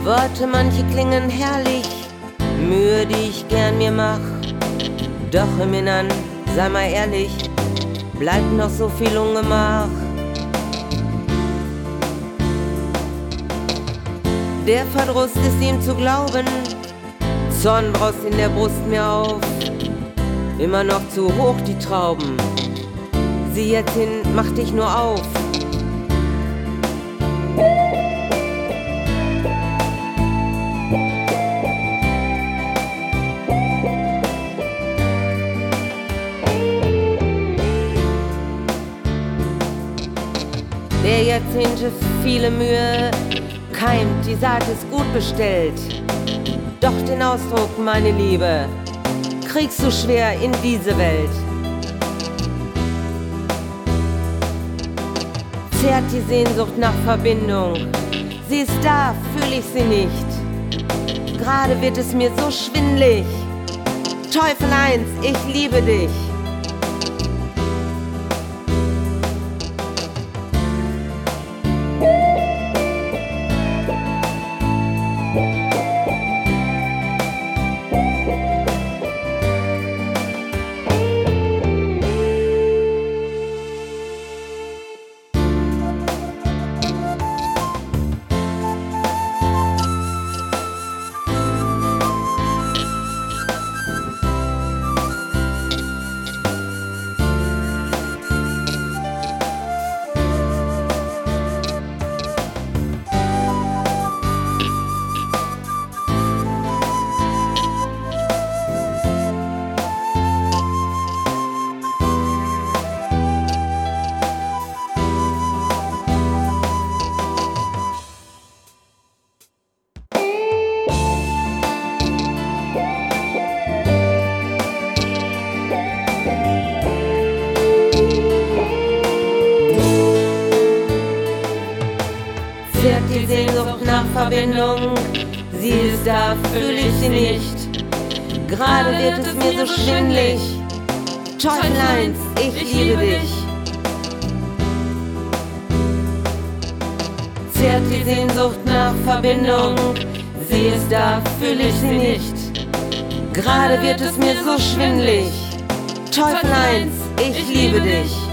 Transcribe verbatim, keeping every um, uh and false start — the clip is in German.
Worte, manche klingen herrlich, Mühe, die ich gern mir mach. Doch im Innern, sei mal ehrlich, bleibt noch so viel Ungemach. Der Verdruss ist ihm zu glauben, Zorn braust in der Brust mir auf. Immer noch zu hoch die Trauben, sieh jetzt hin, mach dich nur auf. Der Jahrzehnte viele Mühe keimt, die Saat ist gut bestellt. Doch den Ausdruck, meine Liebe, kriegst du schwer in diese Welt. Zehrt die Sehnsucht nach Verbindung, sie ist da, fühl ich sie nicht. Gerade wird es mir so schwindlig, Teufel eins, ich liebe dich. Zehrt die Sehnsucht nach Verbindung, sie ist da, fühl ich sie nicht. Gerade wird es mir so schwindlig, Teufel eins, ich liebe dich. Zehrt die Sehnsucht nach Verbindung, sie ist da, fühl ich sie nicht. Gerade wird es mir so schwindlig, Teufel eins, ich liebe dich.